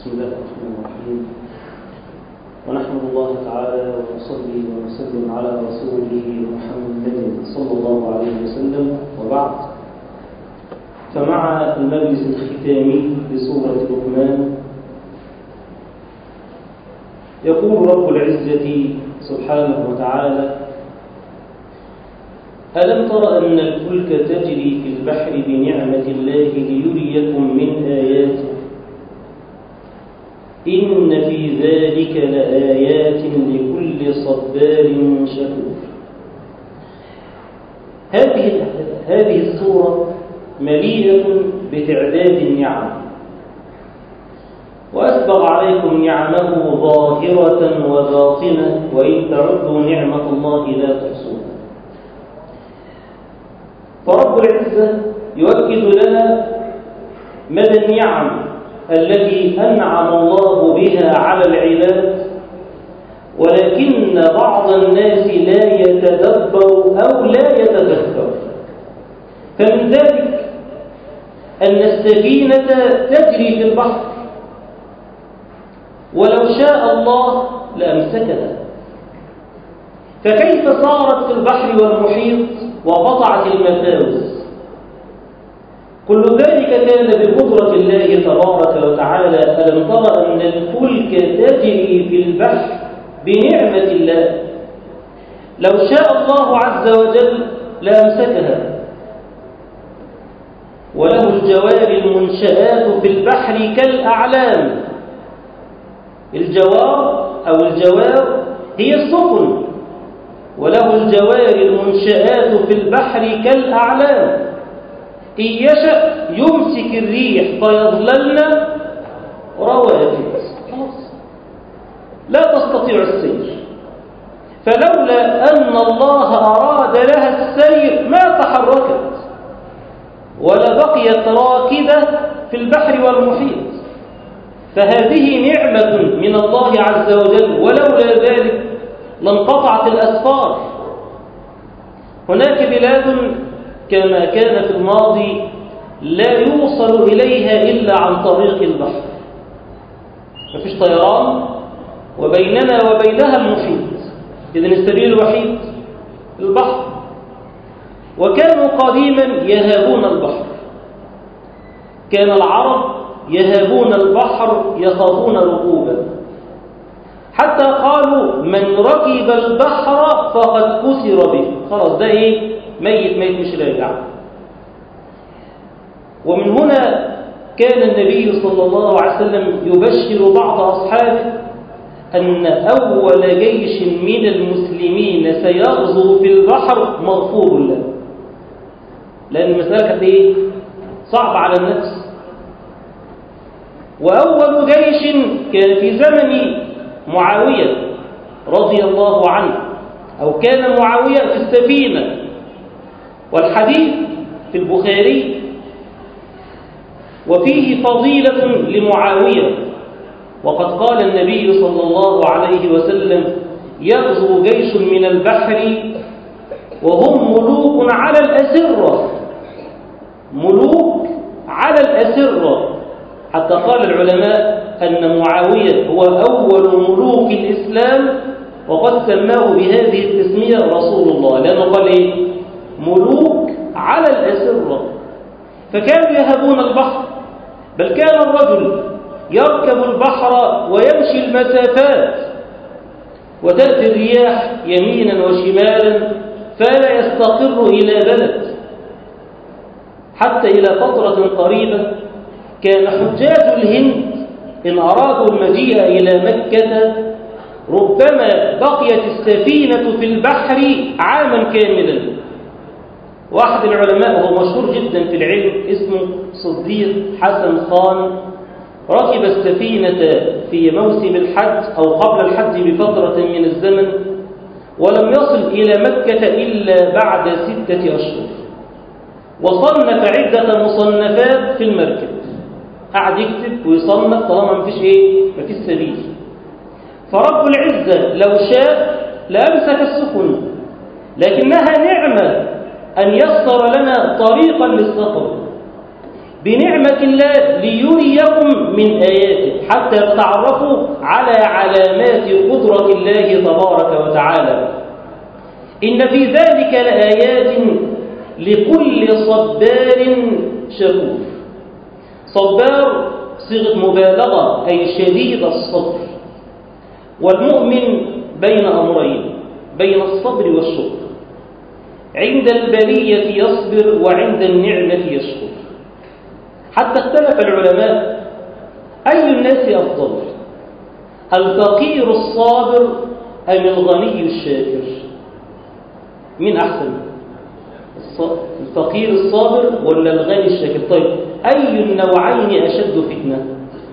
بسم الله الرحمن الرحيم، ونحمد الله تعالى ونصلي ونسلم على رسوله محمد صلى الله عليه وسلم، وبعد. فمع المجلس الختامي لسورة لقمان يقول رب العزة سبحانه وتعالى: ألم تر أن الفلك تجري في البحر بنعمة الله ليريكم من آياته إن في ذلك لآيات لكل صبار شكور. هذه السورة مليئة بتعداد النعم، وأسبغ عليكم نعمه ظاهرة وباطنة وإن تعدوا نعمة الله لا تحصوها. فرب العزة يؤكد لنا مدى النعم التي أنعم الله بها على العباد، ولكن بعض الناس لا يتدبر أو لا يتذكر. فمن ذلك أن السفينة تجري في البحر، ولو شاء الله لأمسكها، فكيف صارت في البحر والمحيط وقطعت المفاوز؟ كل ذلك كان بقدرة الله تبارك وتعالى. ألم تر أن الفلك تجري في البحر بنعمة الله؟ لو شاء الله عز وجل لأمسكها. وله الجوار المنشآت في البحر كالأعلام. الجوار أو الجوار هي السفن، وله الجوار المنشآت في البحر كالأعلام. إن يشأ يمسك الريح فيظللن رواكد، لا تستطيع السير. فلولا أن الله أراد لها السير ما تحركت ولا بقيت راكدة في البحر والمحيط. فهذه نعمة من الله عز وجل، ولولا ذلك لانقطعت الأسفار. هناك بلاد كما كان في الماضي لا يوصل إليها إلا عن طريق البحر، مفيش طيران، وبيننا وبينها المحيط، إذن السبيل الوحيد البحر. وكانوا قديما يهابون البحر، كان العرب يهابون البحر يخافون ركوبه، حتى قالوا من ركب البحر فقد كسر به، خلاص ده ايه؟ ميت مش راجع. ومن هنا كان النبي صلى الله عليه وسلم يبشر بعض أصحابه أن أول جيش من المسلمين سيغزو في البحر مغفور له، لأن المسألة كانت ايه؟ صعب على النفس. وأول جيش كان في زمن معاوية رضي الله عنه، أو كان معاوية في السفينة. والحديث في البخاري وفيه فضيلة لمعاوية، وقد قال النبي صلى الله عليه وسلم: يغزو جيش من البحر وهم ملوك على الأسرة، ملوك على الأسرة. حتى قال العلماء أن معاوية هو أول ملوك الإسلام، وقد سماه بهذه التسمية رسول الله، لأنه قال إيه؟ ملوك على الأسرة. فكانوا يهابون البحر، بل كان الرجل يركب البحر ويمشي المسافات، وتأتي الرياح يمينا وشمالا فلا يستقر إلى بلد. حتى إلى فترة قريبة كان حجاج الهند إن أرادوا المجيء إلى مكة ربما بقيت السفينة في البحر عاما كاملا. واحد العلماء هو مشهور جدا في العلم اسمه صديق حسن خان، ركب السفينة في موسم الحج أو قبل الحج بفترة من الزمن، ولم يصل إلى مكة إلا بعد 6 أشهر، وصنف عدة مصنفات في المركب. قعد يكتب ويصنف طالما مفيش سبيل. فرب العزة لو شاء لأمسك السفن، لكنها نعمة أن يسر لنا طريقا للسفر. بنعمة الله ليريكم من آياته حتى تتعرفوا على علامات قدرة الله تبارك وتعالى. إن في ذلك لآيات لكل صبار شكور. صبار صيغة مبالغة أي شديد الصبر، والمؤمن بين أمرين، بين الصبر والشكر. عند البلية يصبر وعند النعمة يشكر. حتى اختلف العلماء أي الناس أفضل، الفقير الصابر أم الغني الشاكر؟ مين أحسن؟ الفقير الصابر ولا الغني الشاكر؟ طيب أي النوعين أشد فتنة؟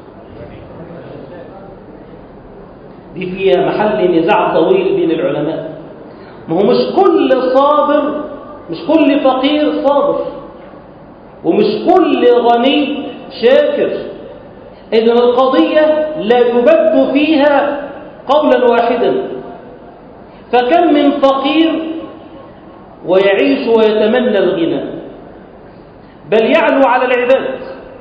دي فيها محل نزاع طويل بين العلماء. ما هو مش كل صابر، مش كل فقير صابر، ومش كل غني شاكر. إذن القضية لا يبد فيها قولا واحدا. فكم من فقير ويعيش ويتمنى الغنى، بل يعلو على العباد،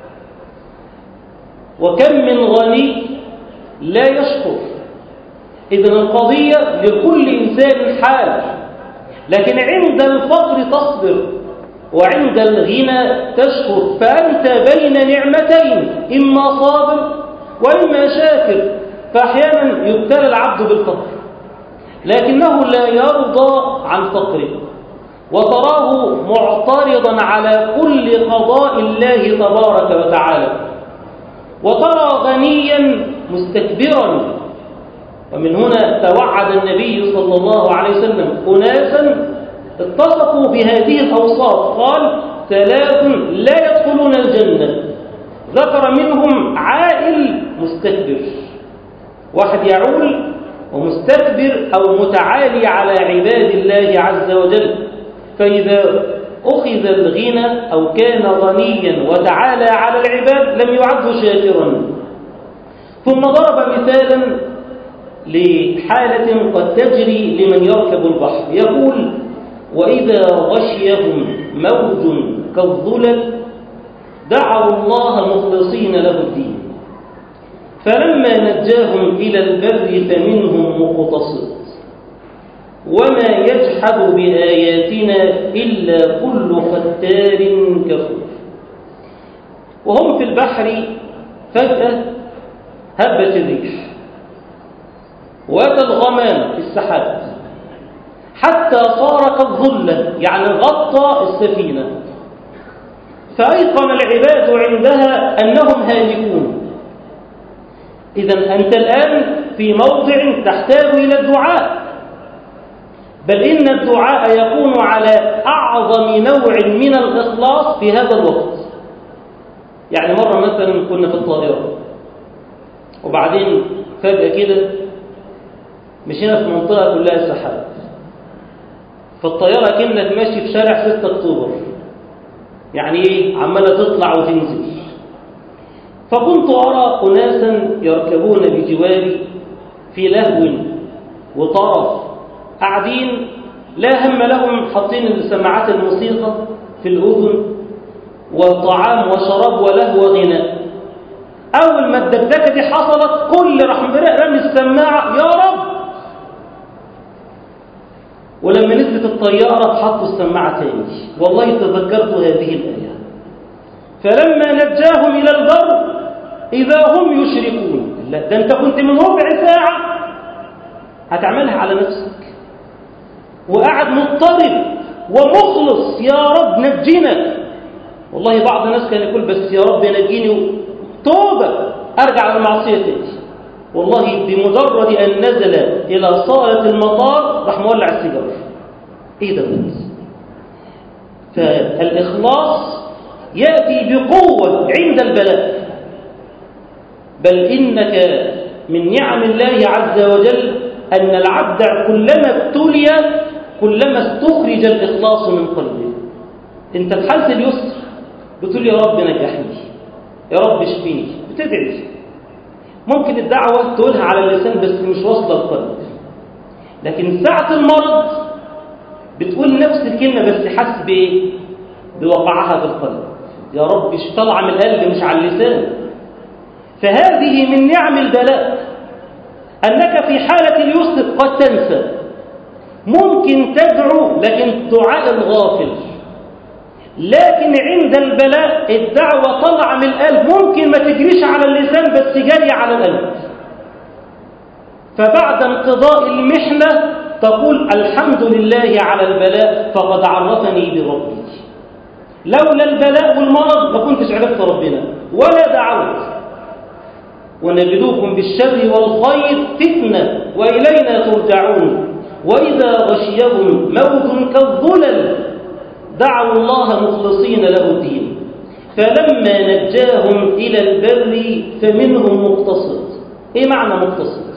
وكم من غني لا يشكر. إذن القضية لكل إنسان حال، لكن عند الفقر تصبر وعند الغنى تشكر. فأنت بين نعمتين، إما صابر وإما شاكر. فأحيانا يبتلى العبد بالفقر لكنه لا يرضى عن فقره، وتراه معترضا على كل قضاء الله تبارك وتعالى، وترى غنيا مستكبرا. ومن هنا توعد النبي صلى الله عليه وسلم أناسا اتصفوا بهذه الأوصاف، قال: 3 لا يدخلون الجنة. ذكر منهم عائل مستكبر، واحد يعول ومستكبر أو متعالي على عباد الله عز وجل. فإذا أخذ الغنى أو كان غنيا وتعالى على العباد لم يعد شاكرا. ثم ضرب مثالا لحالة قد تجري لمن يركب البحر، يقول: وإذا غشيهم موج كالظلل دعوا الله مخلصين له الدين فلما نجاهم إلى البر فمنهم مقتصد وما يجحد بآياتنا إلا كل ختار كفور. وهم في البحر فجأة هبت الريح وأتى الغمام في السحاب حتى صار كالظلة، يعني غطى السفينة، فأيقن العباد عندها أنهم هالكون. إذن أنت الآن في موضع تحتاج إلى الدعاء، بل إن الدعاء يكون على أعظم نوع من الإخلاص في هذا الوقت. يعني مرة مثلا كنا في الطائرة وبعدين فجأة كده مشينا في منطقة كلها سحاب، فالطيارة كأنك ماشي في شارع 6 أكتوبر، يعني إيه؟ عمالة تطلع وتنزل. فكنت أرى أناسا يركبون بجواري في لهو وطرف، قاعدين لا هم لهم، حاطين السماعات الموسيقى في الأذن وطعام وشراب ولهو وغناء. أول ما الدكدكة دي حصلت كل راح رمي السماعة يا رب، ولما نزلت الطيارة حطوا السماعة تاني. والله تذكرت هذه الآية: فلما نجاهم إلى البر إذا هم يشركون. لا، ده أنت كنت من ربع ساعة هتعملها على نفسك وقاعد مضطرب ومخلص: يا رب نجينا. والله بعض الناس كان يقول: بس يا رب نجيني توبة أرجع على المعصية تاني. والله بمجرد أن نزل إلى صالة المطار راح مولع السيجارة. إيه ده بس؟ فالإخلاص يأتي بقوة عند البلاء. بل إنك من نعم الله عز وجل أن العبد كلما ابتلي كلما استخرج الإخلاص من قلبه. أنت في حالة اليسر بتقول: يا رب نجحني، يا رب اشفيني، بتدعي. ممكن الدعوة تقولها على اللسان بس مش واصلة القلب. لكن ساعة المرض بتقول نفس الكلمة بس حس بوقعها في القلب. يا رب طلع من القلب مش على اللسان. فهذه من نعم البلاء، أنك في حالة اليسر قد تنسى، ممكن تدعو لكن دعاء الغافل، لكن عند البلاء الدعوة طلع من القلب، ممكن ما تجريش على اللسان بس جاري على القلب. فبعد انقضاء المحنة تقول الحمد لله على البلاء فقد عرفني بربي. لولا البلاء والمرض ما كنتش عرفت ربنا ولا دعوت. ونبلوكم بالشر والخير فتنة وإلينا ترجعون. وإذا غشيهم موج كالظلل دعوا الله مخلصين له الدين فلما نجاهم إلى البر فمنهم مقتصد. إيه معنى مقتصد؟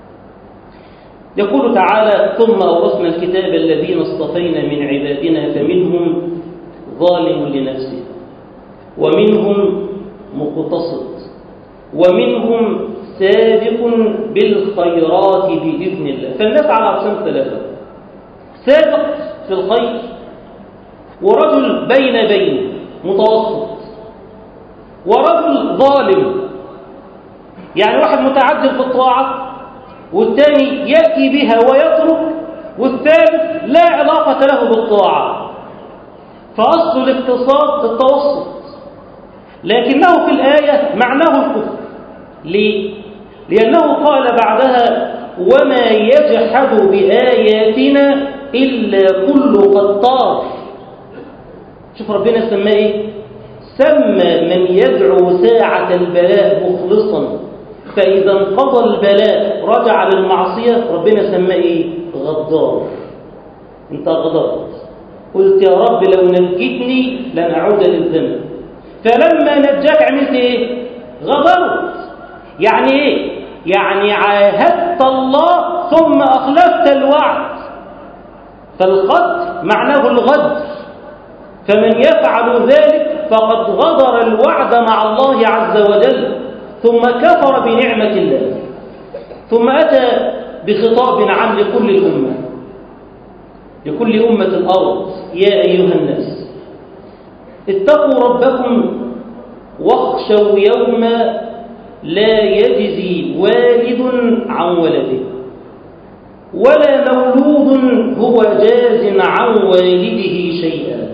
يقول تعالى ثم أورثنا الكتاب الذين اصطفينا من عبادنا فمنهم ظالم لنفسه ومنهم مقتصد ومنهم سابق بالخيرات بإذن الله. فالناس على أقسام ثلاثة: سابق في الخير، ورجل بين متوسط، ورجل ظالم يعني واحد متعجل في الطاعة والثاني يأتي بها ويترك، والثالث لا علاقة له بالطاعة. فأصل الاقتصاد التوسط، لكنه في الآية معناه الكفر. ليه؟ لأنه قال بعدها وما يجحد بآياتنا إلا كل قطار. شوف ربنا سماه إيه؟ سمى من يدعو ساعة البلاء مخلصا فإذا انقضى البلاء رجع للمعصية، ربنا سماه إيه؟ غدار. انت غدرت، قلت يا رب لو نجيتني لن أعود للذنب، فلما نجاك عملت إيه؟ غدرت. يعني إيه؟ يعني عاهدت الله ثم أخلفت الوعد. فالغدر معناه الغدر، فمن يفعل ذلك فقد غدر الوعد مع الله عز وجل ثم كفر بنعمة الله. ثم أتى بخطاب عام لكل الأمة، لكل أمة الأرض: يا أيها الناس اتقوا ربكم واخشوا يوما لا يجزي والد عن ولده ولا مولود هو جاز عن والده شيئا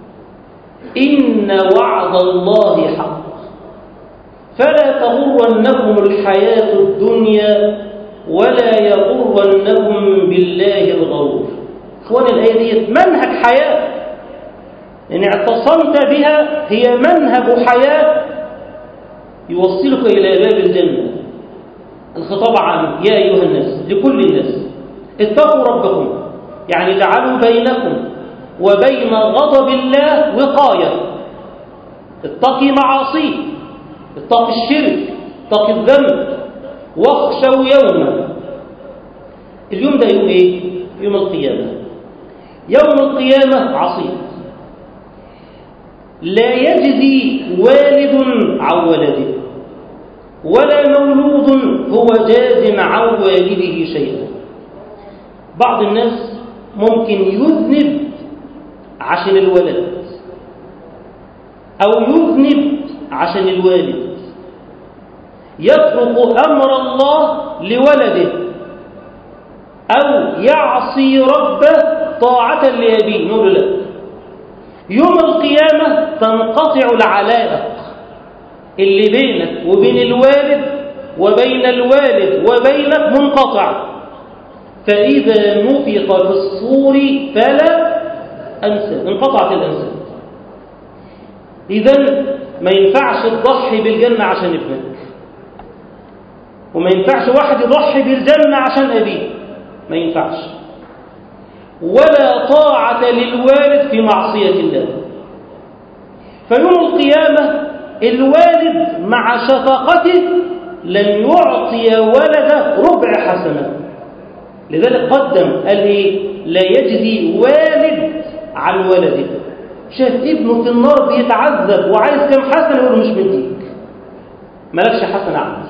إن وعد الله حق فلا تغرنكم الحياة الدنيا ولا يغرنكم بالله الغرور. إخواني الآية دي منهج حياة، إن اعتصمت بها هي منهج حياة يوصلك إلى باب الجنة. الخطاب عام: يا أيها الناس، لكل الناس، اتقوا ربكم، يعني جعلوا بينكم وبين غضب الله وقاية. اتقي معاصيه، اتقي الشرك، اتقي الذنب، واخشوا يوما. اليوم ده يوم ايه؟ يوم القيامة. يوم القيامة عصيب، لا يجزي والد عن ولده ولا مولود هو جاز عن والده شيئا. بعض الناس ممكن يذنب عشان الولد أو يذنب عشان الوالد، يترك أمر الله لولده أو يعصي ربه طاعة لأبيه. نقول لا، يوم القيامة تنقطع العلائق اللي بينك وبين الوالد وبين الوالد وبينك منقطع. فإذا نفخ في الصور فلا أنساب، انقطعت الأنساب. إذن ما ينفعش تضحي بالجنة عشان ابنك، وما ينفعش واحد يضحي بالجنة عشان أبيه، ما ينفعش. ولا طاعة للوالد في معصية الله. فيوم القيامة الوالد مع شفقته لن يعطي ولده ربع حسنة. لذلك قدم قال إيه؟ لا يجزي والد عن ولده. شاف ابنه في النار بيتعذب وعايز كم حسنة، يقول له مش مديك، مالكش حسنة عندي.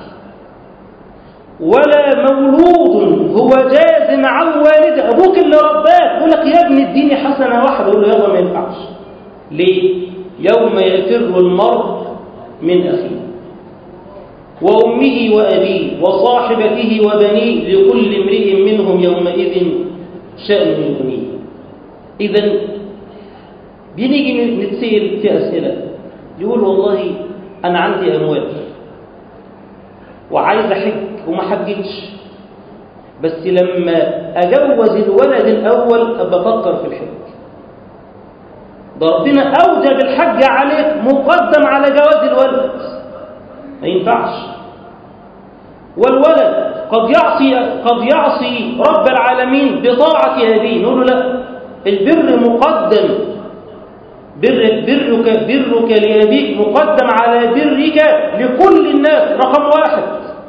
ولا مولود هو جاز عن والده، ابوك اللي رباك يقول لك يا ابني اديني حسنه واحده، يقول له يلا ما ينفعش. ليه؟ يوم يفر المرء من أخيه وأمه وأبيه وصاحبته وبنيه لكل امرئ منهم يومئذ شأن يغنيه. إذن بنيجي نتسأل في أسئلة، يقول والله أنا عندي أموال وعايز أحج وما حجتش، بس لما أجوز الولد الأول أبقى أفكر في الحج. ده ربنا أوجب الحج عليك مقدم على جواز الولد، ما ينفعش. والولد قد يعصي رب العالمين بطاعة أبيه، نقول له لا، البر مقدم، برك لأبيك مقدم على برك لكل الناس. رقم واحد،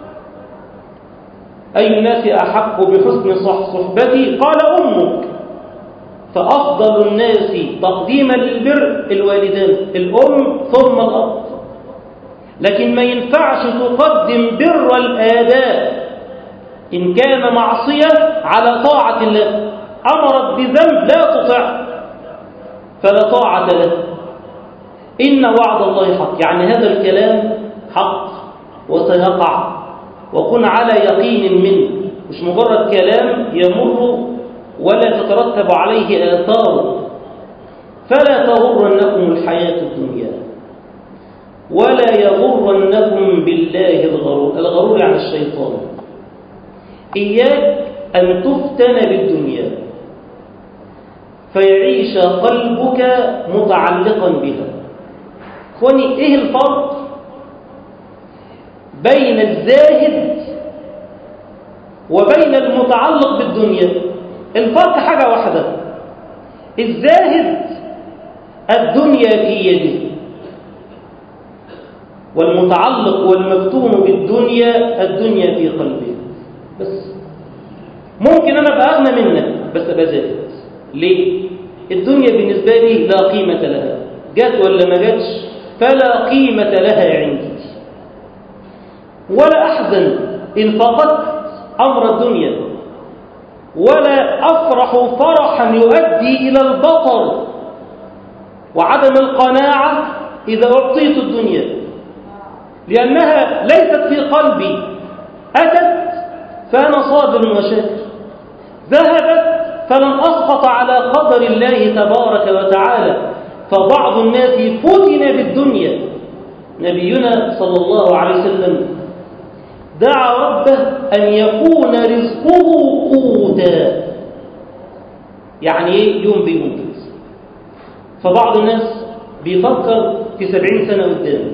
أي الناس أحق بحسن صحبتي؟ قال أمك. فأفضل الناس تقديما للبر الوالدان، الأم ثم الأب. لكن ما ينفعش تقدم بر الآباء إن كان معصية على طاعة الله. أمرت بذنب لا تطع فلا طاعة له. إن وعد الله حق، يعني هذا الكلام حق وسيقع، وكن على يقين منه، مش مجرد كلام يمر ولا تترتب عليه آثار. فلا تغرنكم الحياة الدنيا ولا يغرنكم بالله الغرور. الغرور يعني الشيطان. إياك أن تفتن بالدنيا فيعيش قلبك متعلقا بها. إخواني، إيه الفرق بين الزاهد وبين المتعلق بالدنيا؟ الفرق حاجة واحدة، الزاهد الدنيا في يده، والمتعلق والمفتون بالدنيا الدنيا في قلبه. بس ممكن أنا أبقى أغنى منك بس أبقى زاهد. ليه؟ الدنيا بالنسبة لي لا قيمة لها، جات ولا ما جاتش فلا قيمة لها عندي. ولا أحزن إن فقدت أمر الدنيا، ولا أفرح فرحا يؤدي إلى البطر وعدم القناعة إذا أعطيت الدنيا، لأنها ليست في قلبي. أتت فأنا صابر وشاكر، ذهبت فلن أسقط على قدر الله تبارك وتعالى. فبعض الناس فتن بالدنيا. نبينا صلى الله عليه وسلم دعا ربه أن يكون رزقه قوتا، يعني إيه؟ يوم بيوم كده. فبعض الناس بيفكر في 70 سنة قدام،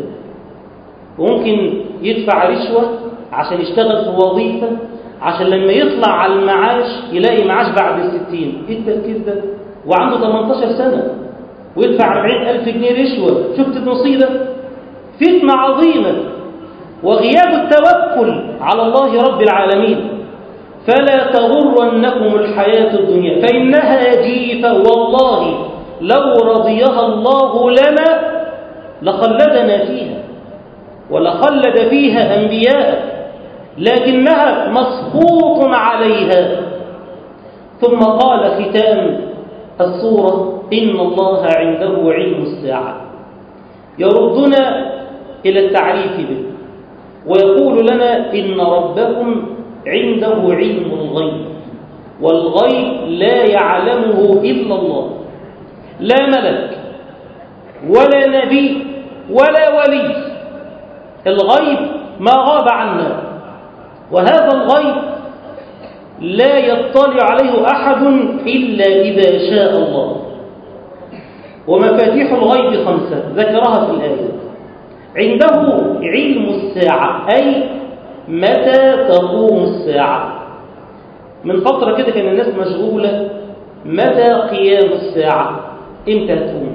وممكن يدفع رشوة عشان يشتغل في وظيفة عشان لما يطلع على المعاش يلاقي معاش بعد 60. إيه التفكير ده؟ وعنده 18 سنة ويدفع 40,000 جنيه رشوة. شفت المصيبة؟ فتنة عظيمة، وغياب التوكل على الله رب العالمين. فلا تغرنكم الحياة الدنيا فإنها جيفة، والله لو رضيها الله لنا لخلدنا فيها ولخلد فيها أنبياء، لكنها مسخوط عليها. ثم قال ختام السورة: إن الله عنده علم الساعة، يردنا إلى التعريف به ويقول لنا: إن ربكم عنده علم الغيب، والغيب لا يعلمه إلا الله، لا ملك ولا نبي ولا ولي. الغيب ما غاب عنا، وهذا الغيب لا يطلع عليه أحد إلا إذا شاء الله. ومفاتيح الغيب 5 ذكرها في الآية. عنده علم الساعة، أي متى تقوم الساعة. من فترة كده كان الناس مشغولة متى قيام الساعة، إمتى تقوم.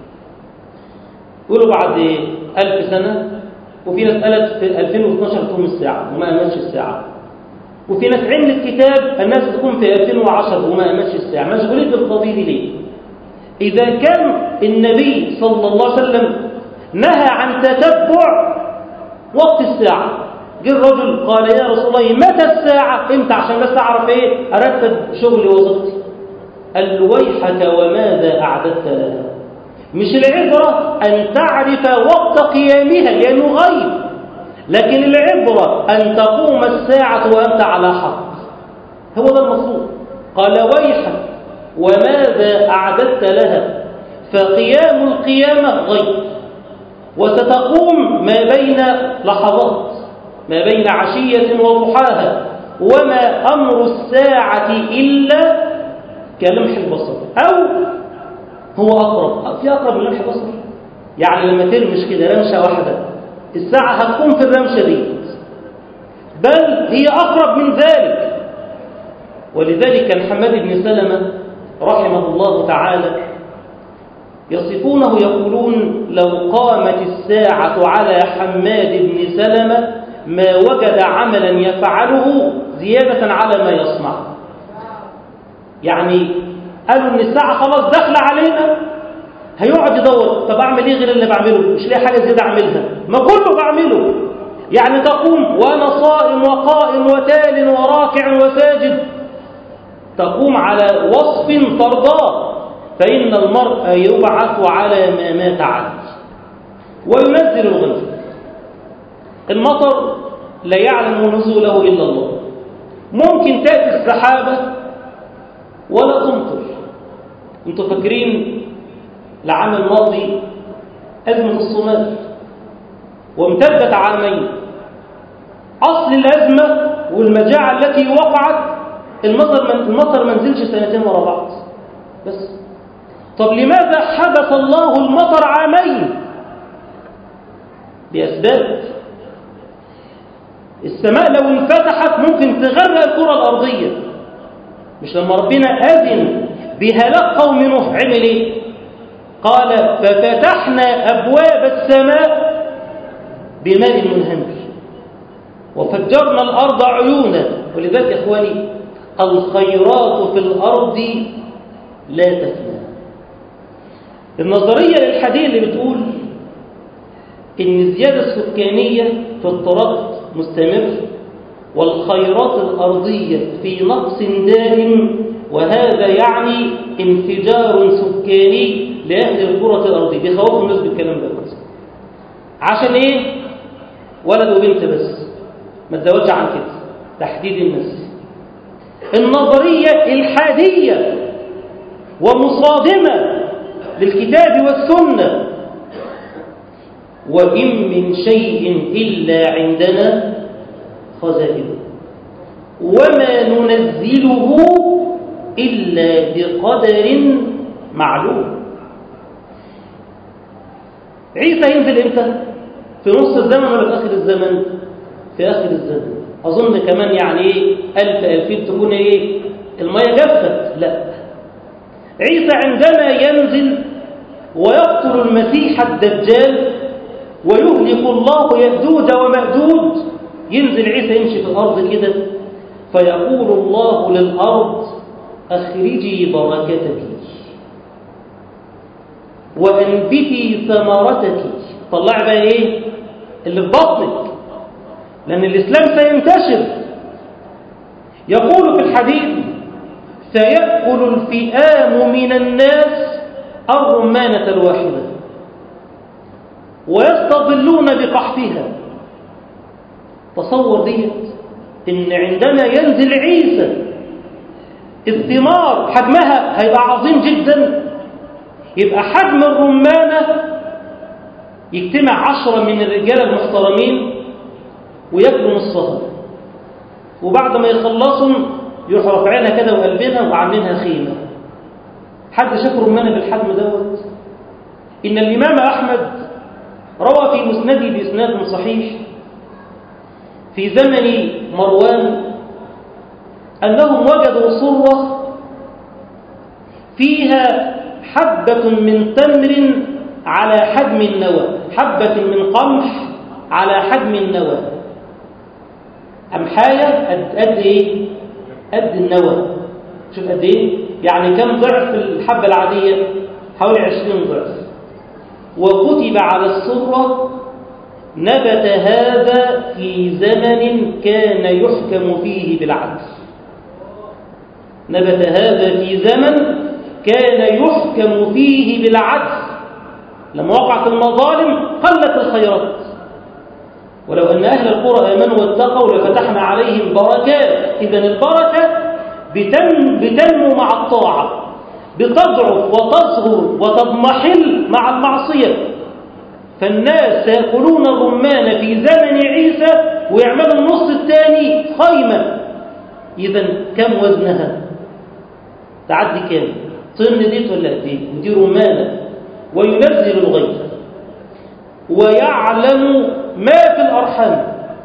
يقولوا بعد 1000 سنة، وفي ناس قالت في 2012 تقوم الساعة وما أمنش الساعة، وفي ناس عملت كتاب الناس تقوم في 2010 وما أمنش الساعة. مشغولين بالقضية دي ليه؟ إذا كان النبي صلى الله عليه وسلم نهى عن تتبع وقت الساعة، جه الرجل قال: يا رسول الله متى الساعة؟ امتى عشان بس أعرف إيه أرتب شغلي ووظيفتي. قال له: ويحك وماذا أعددت لها؟ مش العبرة أن تعرف وقت قيامها لأنه غيب، لكن العبرة أن تقوم الساعة وأنت على حق. هو ده المطلوب. قال ويحك وماذا أعددت لها، فقيام القيامة غيب، وستقوم ما بين لحظات، ما بين عشية وضحاها، وما أمر الساعة إلا كلمح البصر، أو هو أقرب، في أقرب من لمح البصر. يعني لما ترمش كده رمشة واحدة الساعة هتقوم في الرمشة دي، بل هي أقرب من ذلك. ولذلك محمد بن سلمة رحمه الله تعالى يصفونه يقولون لو قامت الساعة على حماد بن سلمة ما وجد عملا يفعله زيادة على ما يصنع. يعني قالوا ان الساعة خلاص داخلة علينا، هيقعد يدور طب اعمل ايه غير اللي بعمله، مش لاقي حاجة زيادة اعملها، ما كله بعمله. يعني تقوم وانا صائم وقائم وتال وراكع وساجد، تقوم على وصف ترضاه، فإن المرء يبعث على ما مات عليه. وينزل الغيث، المطر لا يعلم نزوله إلا الله. ممكن تأتي السحابة ولا تمطر. انتوا فاكرين العام الماضي أزمة الصومال وامتدت عامين. أصل الأزمة والمجاعة التي وقعت المطر ما نزلش سنتين ورا بعض بس. طب لماذا حبس الله المطر عامين؟ لأسباب. السماء لو انفتحت ممكن تغرق الكرة الأرضية. مش لما ربنا أذن بهلاك قوم نوح عمل ايه؟ قال ففتحنا أبواب السماء بماء منهمر وفجرنا الأرض عيونا. ولذلك يا إخواني الخيرات في الأرض لا تفنى. النظرية الإلحادية اللي بتقول إن الزيادة السكانية في اضطراب مستمر والخيرات الأرضية في نقص دائم، وهذا يعني انفجار سكاني لأهل الكرة الأرضية. بيخوفوا الناس بالكلام ده عشان إيه؟ ولد وبنت بس، ما تزودش عن كده، تحديد الناس. النظرية الحادية ومصادمة للكتاب والسنة. وإن من شيء إلا عندنا خزائنه وما ننزله إلا بقدر معلوم. عيسى ينزل إمتى؟ في نص الزمن ولا في آخر الزمن؟ في آخر الزمن. أظن كمان يعني إيه 1000-2000 تكون إيه المية جفت. لا، عيسى عندما ينزل ويقتل المسيح الدجال ويهلك الله يأجوج ومأجوج، ينزل عيسى يمشي في الأرض كده فيقول الله للأرض أخرجي بركتك وأنبتي ثمرتك. طلعي بقى إيه اللي في بطنك، لأن الإسلام سينتشر. يقول في الحديث سيأكل الفئام من الناس الرمانة الواحدة ويستظلون بقحفها. تصور ديت إن عندما ينزل عيسى الثمار حجمها هيبقى عظيم جدا، يبقى حجم الرمانة يجتمع 10 من الرجال المحترمين وياكلوا نصها، وبعد ما يخلصوا يروحوا رافعينها كده وقلبينها وعاملينها خيمة. حد شاف رمانة بالحجم دوت؟ إن الإمام أحمد روى في مسنده بإسناد صحيح في زمن مروان أنهم وجدوا صرة فيها حبة من تمر على حجم النوى، حبة من قمح على حجم النوى، أمحاية قد إيه؟ قد النوى. شوف قد إيه؟ يعني كم ضعف الحبة العادية؟ حوالي 20 ضعف. وكتب على الصرة نبت هذا في زمن كان يحكم فيه بالعدل. نبت هذا في زمن كان يحكم فيه بالعدل، لما وقعت المظالم قلت الخيرات. ولو أن أهل القرى آمنوا واتقوا لفتحنا عليهم بركات. إذن البركة بتنمو مع الطاعة، بتضعف وتصغر وتضمحل مع المعصية. فالناس سيأكلون الرمان في زمن عيسى ويعملوا النص الثاني خيمة. إذن كم وزنها؟ تعدي كام؟ طن ديت ولا دي؟ ودي رمانة. وينزل الغيث ويعلم ما في الأرحام،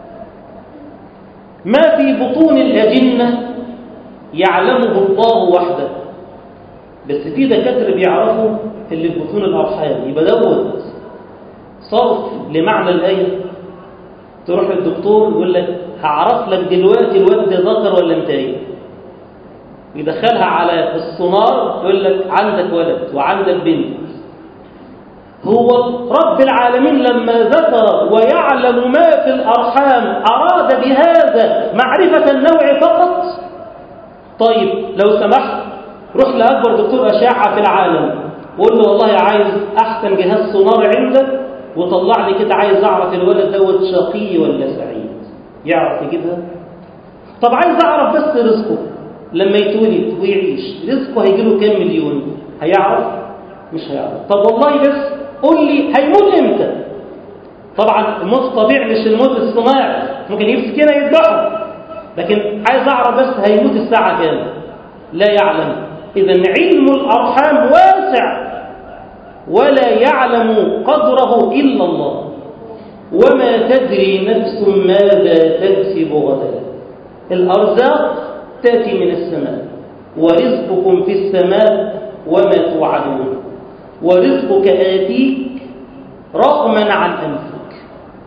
ما في بطون الأجنة يعلمه الله وحده. بس في دكاترة بيعرفوا اللي في بطون الأرحام. يبقى دوت صرف لمعنى الآية. تروح للدكتور يقول لك هعرف لك دلوقتي الواد ده ذكر ولا انتهي. يدخلها على السونار يقول لك عندك ولد وعندك بنت. هو رب العالمين لما ذكر ويعلم ما في الأرحام أراد بهذا معرفة النوع فقط. طيب لو سمحت روح لأكبر دكتور أشعة في العالم وقول له والله عايز أحسن جهاز سونار عندك وطلع لي كده، عايز أعرف الولد دوت شقي ولا سعيد. يعرف يجيبها؟ طب عايز أعرف بس رزقه لما يتولد ويعيش، رزقه هيجيله كام مليون؟ هيعرف؟ مش هيعرف. طب والله بس قول لي هيموت امتى؟ طبعا الموت طبيعي مش الموت الصناعي، ممكن يمسك هنا يذبحه، لكن عايز اعرف بس هيموت الساعه كام؟ لا يعلم. اذا علم الارحام واسع ولا يعلم قدره الا الله. وما تدري نفس ماذا تكسب غدا. الارزاق تاتي من السماء، ورزقكم في السماء وما توعدون. ورزقك آتيك رغما عن أنفك،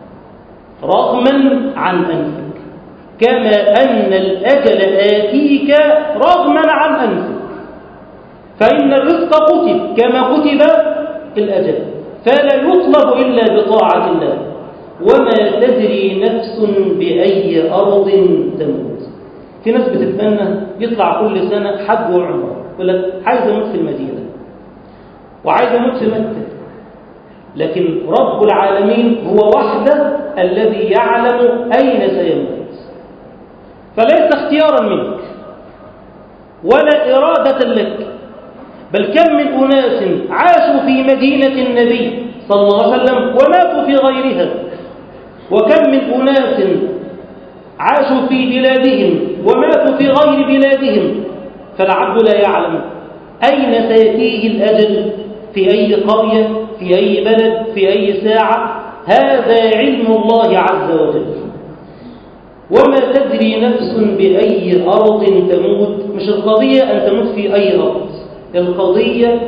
رغما عن أنفك، كما أن الأجل آتيك رغما عن أنفك. فإن الرزق كتب كما كتب الأجل، فلا يطلب إلا بطاعة الله. وما تدري نفس بأي أرض تموت. في ناس بتتمنى يطلع كل سنة حج وعمرة، يقول لك عايز أموت في المدينة وعايز أموت في مكة. لكن رب العالمين هو وحده الذي يعلم أين سيموت، فليس اختيارا منك ولا إرادة لك. بل كم من أناس عاشوا في مدينة النبي صلى الله عليه وسلم وماتوا في غيرها، وكم من أناس عاشوا في بلادهم وماتوا في غير بلادهم. فالعبد لا يعلم أين سيأتيه الأجل، في أي قرية، في أي بلد، في أي ساعة. هذا علم الله عز وجل. وما تدري نفس بأي أرض تموت. مش القضية أن تموت في أي أرض، القضية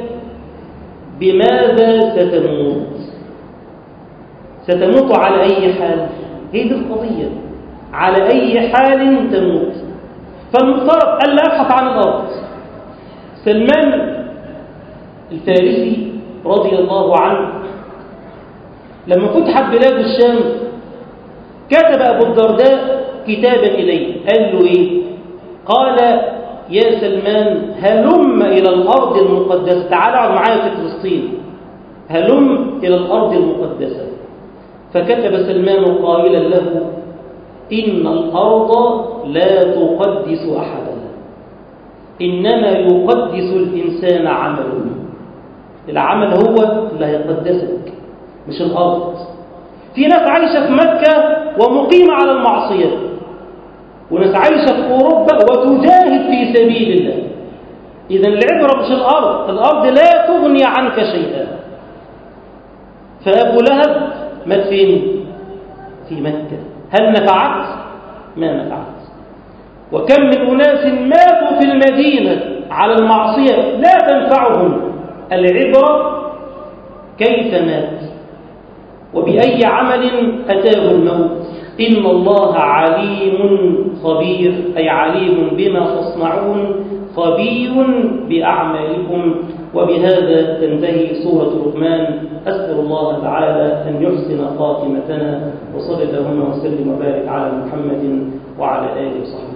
بماذا ستموت. ستموت على أي حال، هي دي القضية. على أي حال تموت. فالمفترض ألا أبحث عن الأرض. سلمان الفارسي رضي الله عنه لما فتحت بلاد الشام كتب أبو الدرداء كتابا إليه. قال له إيه؟ قال يا سلمان هلم إلى الأرض المقدسة، تعال اقعد معايا في فلسطين، هلم إلى الأرض المقدسة. فكتب سلمان قائلا له إن الأرض لا تقدس أحدا، إنما يقدس الإنسان عمله. العمل هو اللي هيقدسك مش الأرض. في ناس عايشة في مكة ومقيمة على المعصية، وناس عايشة في أوروبا وتجاهد في سبيل الله. إذن العبرة مش الأرض، الأرض لا تغني عنك شيئا. فأبو لهب مات فين؟ في مكة. هل نفعت؟ ما نفعت. وكم من أناس ماتوا في المدينة على المعصية لا تنفعهم. العبرة كيف مات وبأي عمل أتاه الموت. إن الله عليم خبير، أي عليم بما تصنعون خبير بأعمالكم. وبهذا تنتهي سورة لقمان. أسأل الله تعالى أن يحسن خاتمتنا، وصلى اللهم وسلم وبارك على محمد وعلى آله وصحبه.